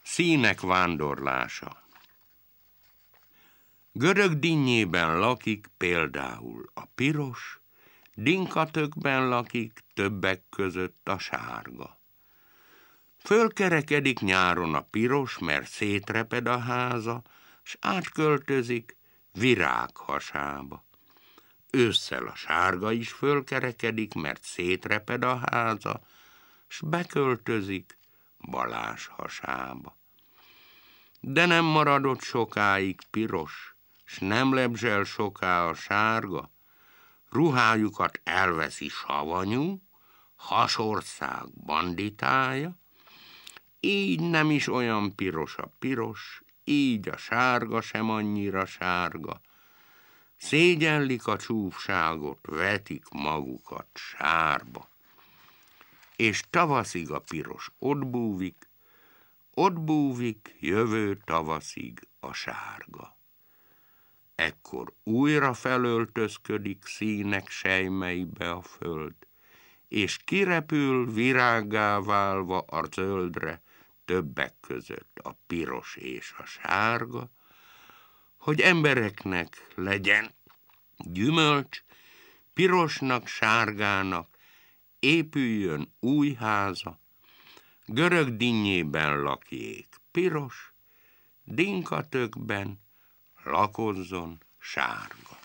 Színek vándorlása. Görög dinnyében lakik például a piros, dinkatökben lakik többek között a sárga. Fölkerekedik nyáron a piros, mert szétreped a háza, s átköltözik virághasába. Ősszel a sárga is fölkerekedik, mert szétreped a háza, s beköltözik balázshasába. De nem maradott sokáig piros, s nem lebzsel soká a sárga, ruhájukat elveszi savanyú, hasország banditája, így nem is olyan piros a piros, így a sárga sem annyira sárga. Szégyellik a csúfságot, vetik magukat sárba. És tavaszig a piros ott búvik jövő tavaszig a sárga. Ekkor újra felöltözködik színek sejmeibe a föld, és kirepül virággá válva a zöldre, többek között a piros és a sárga, hogy embereknek legyen gyümölcs, pirosnak, sárgának épüljön új háza, görög dinnyében lakjék piros, dinkatökben lakozzon sárga.